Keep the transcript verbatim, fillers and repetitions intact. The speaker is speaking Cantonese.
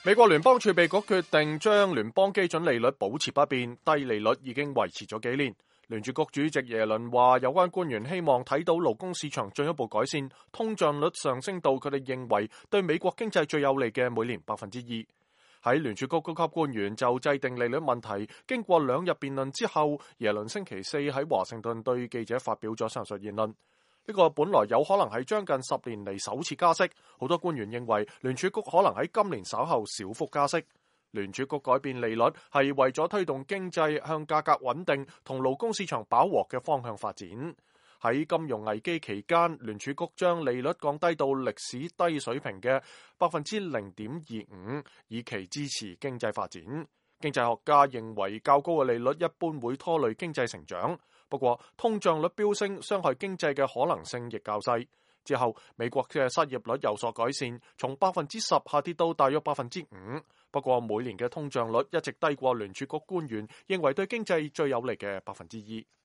美國聯邦儲備局決定將聯邦基準利率保持不變，低利率已經維持咗幾年。聯儲局主席耶倫話，有關官員希望睇到勞工市場進一步改善，通脹率上升到佢哋認為對美國經濟最有利嘅每年百分之二。喺聯儲局高級官員就制定利率問題，經過兩日辯論之後，耶倫星期四喺華盛頓對記者發表咗上述言論。呢個本來有可能係將近十年嚟首次加息，好多官員認為聯儲局可能喺今年稍後小幅加息。聯儲局改變利率係為咗推動經濟向價格穩定同勞工市場飽和嘅方向發展。喺金融危機期間，聯儲局將利率降低到歷史低水平嘅百分之零點二五，以期支持經濟發展。經濟學家認為較高嘅利率一般會拖累經濟成長。不過，通脹率飆升，傷害經濟嘅可能性亦較細。之後，美國嘅失業率有所改善，從百分之十下跌到大約百分之五。不過，每年嘅通脹率一直低過聯儲局官員認為對經濟最有利嘅百分之二。